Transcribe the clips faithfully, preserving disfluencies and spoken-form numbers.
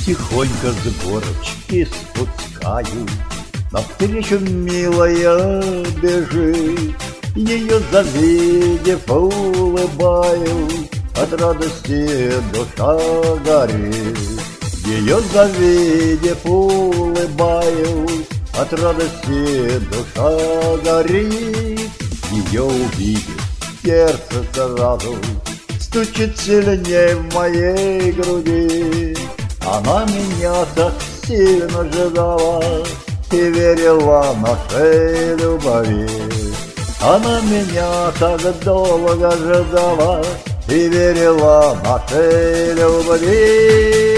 Тихонько с горочки спускаю, навстречу милая бежит. Ее завидев, улыбаюсь, от радости душа горит. Ее завидев, улыбаюсь, от радости душа горит. Ее увидев, сердце сразу стучит сильнее в моей груди. Она меня так сильно ждала и верила нашей любви. Она меня так долго ждала и верила нашей любви.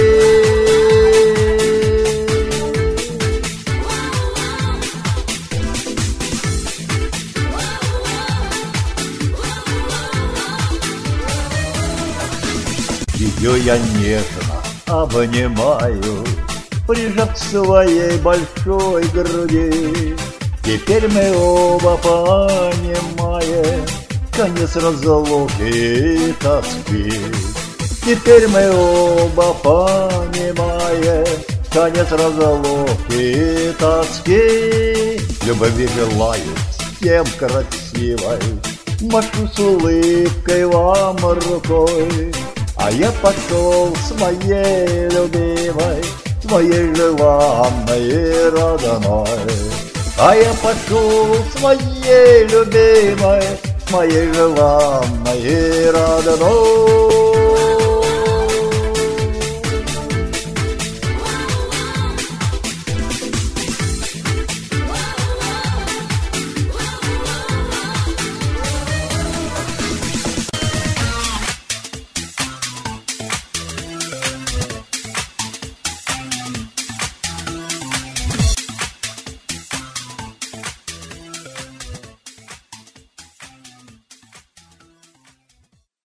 Ее я нежно обнимаю, прижав к своей большой груди. Теперь мы оба понимаем конец разлуки и тоски. Теперь мы оба понимаем конец разлуки и тоски. Любви желаю всем красивой, машу с улыбкой вам рукой. А я пошел с моей любимой, с моей желанной и родной. А я пошел с моей любимой, с моей желанной и родной.